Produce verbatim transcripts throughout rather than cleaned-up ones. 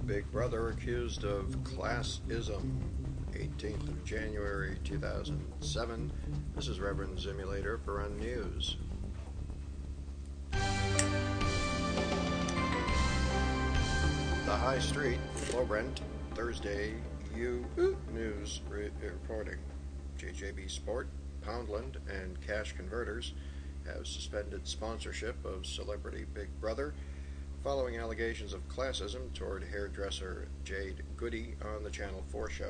Big Brother accused of classism. eighteenth of January two thousand seven. This is Reverend Simulator for Unnews. The High Street, Florent, Thursday, U News re- reporting. J J B Sport, Poundland, and Cash Converters have suspended sponsorship of celebrity Big Brother following allegations of classism toward hairdresser Jade Goody on the Channel four show.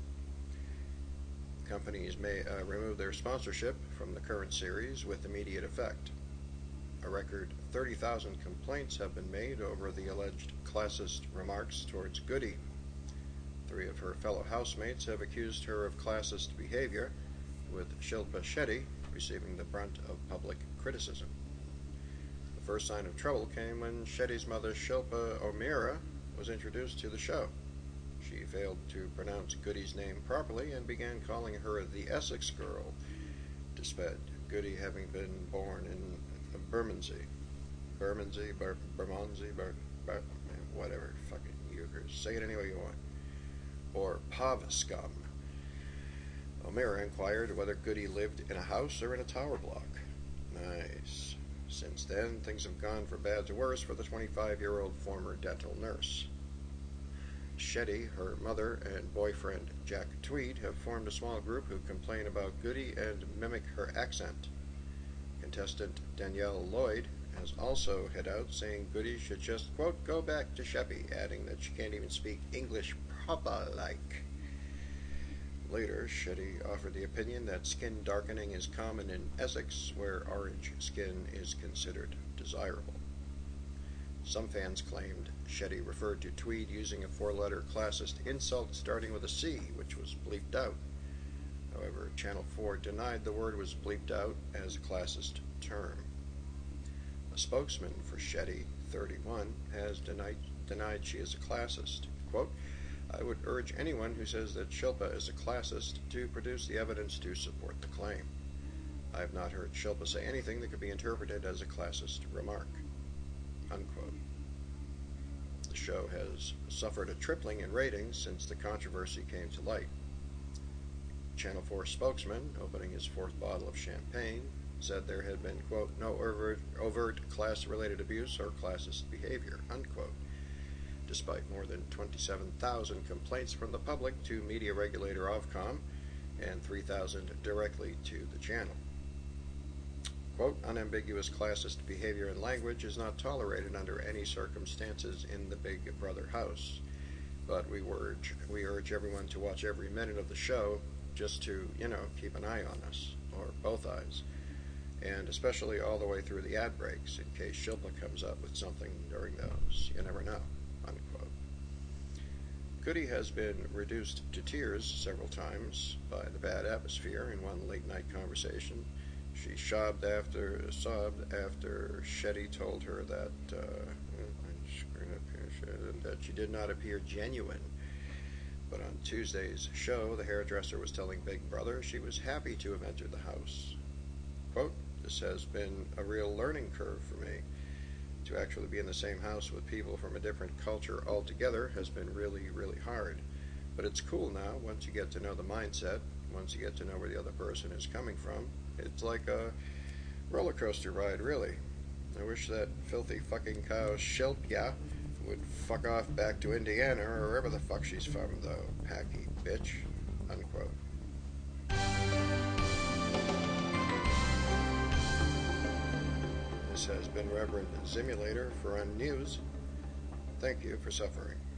Companies may uh, remove their sponsorship from the current series with immediate effect. A record thirty thousand complaints have been made over the alleged classist remarks towards Goody. Three of her fellow housemates have accused her of classist behavior, with Shilpa Shetty receiving the brunt of public criticism. The first sign of trouble came when Shetty's mother, Shilpa O'Meara, was introduced to the show. She failed to pronounce Goody's name properly and began calling her the Essex Girl, despite Goody having been born in Bermondsey. Bermondsey, Ber- Bermondsey, Ber- Ber- whatever, fucking Uyghurs. Say it any way you want. Or Pavskum. O'Meara inquired whether Goody lived in a house or in a tower block. Nice. Since then, things have gone from bad to worse for the twenty-five-year-old former dental nurse. Shetty, her mother, and boyfriend Jack Tweed have formed a small group who complain about Goody and mimic her accent. Contestant Danielle Lloyd has also hit out saying Goody should just, quote, go back to Sheppy, adding that she can't even speak English proper-like. Later, Shetty offered the opinion that skin darkening is common in Essex, where orange skin is considered desirable. Some fans claimed Shetty referred to Tweed using a four-letter classist insult starting with a C, which was bleeped out. However, Channel four denied the word was bleeped out as a classist term. A spokesman for Shetty, thirty-one, has denied, denied she is a classist. Quote, I would urge anyone who says that Shilpa is a classist to produce the evidence to support the claim. I have not heard Shilpa say anything that could be interpreted as a classist remark. Unquote. The show has suffered a tripling in ratings since the controversy came to light. Channel four spokesman, opening his fourth bottle of champagne, said there had been, quote, no overt, overt class-related abuse or classist behavior, unquote, despite more than twenty-seven thousand complaints from the public to media regulator Ofcom and three thousand directly to the channel. Quote, unambiguous classist behavior and language is not tolerated under any circumstances in the Big Brother house, but we urge, we urge everyone to watch every minute of the show just to, you know, keep an eye on us, or both eyes, and especially all the way through the ad breaks in case Shilpa comes up with something during those. You never know. Unquote. Goody has been reduced to tears several times by the bad atmosphere in one late-night conversation. She sobbed after sobbed after Shetty told her that uh, that she did not appear genuine. But on Tuesday's show, the hairdresser was telling Big Brother she was happy to have entered the house. Quote, this has been a real learning curve for me. To actually be in the same house with people from a different culture altogether has been really, really hard. But it's cool now once you get to know the mindset, once you get to know where the other person is coming from. It's like a roller coaster ride, really. I wish that filthy fucking cow Shilpa would fuck off back to Indiana or wherever the fuck she's from, though. Packy bitch. Unquote. This has been Reverend Simulator for Unnews. Thank you for suffering.